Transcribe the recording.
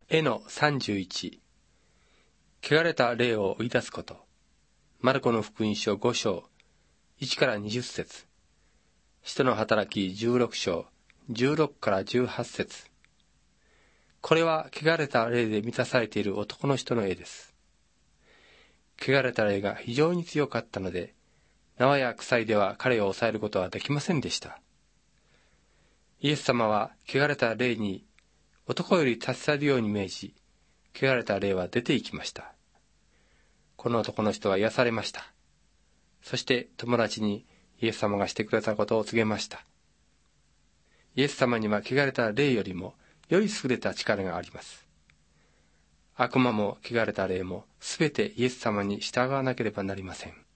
絵の31、汚れた霊を追い出すこと。マルコの福音書5章、1から20節。使徒の働き16章、16から18節。これは汚れた霊で満たされている男の人の絵です。汚れた霊が非常に強かったので、縄や鎖では彼を抑えることはできませんでした。イエス様は汚れた霊に男より立ち去るように命じ、汚れた霊は出て行きました。この男の人は癒されました。そして友達にイエス様がしてくれたことを告げました。イエス様には汚れた霊よりもより優れた力があります。悪魔も汚れた霊もすべてイエス様に従わなければなりません。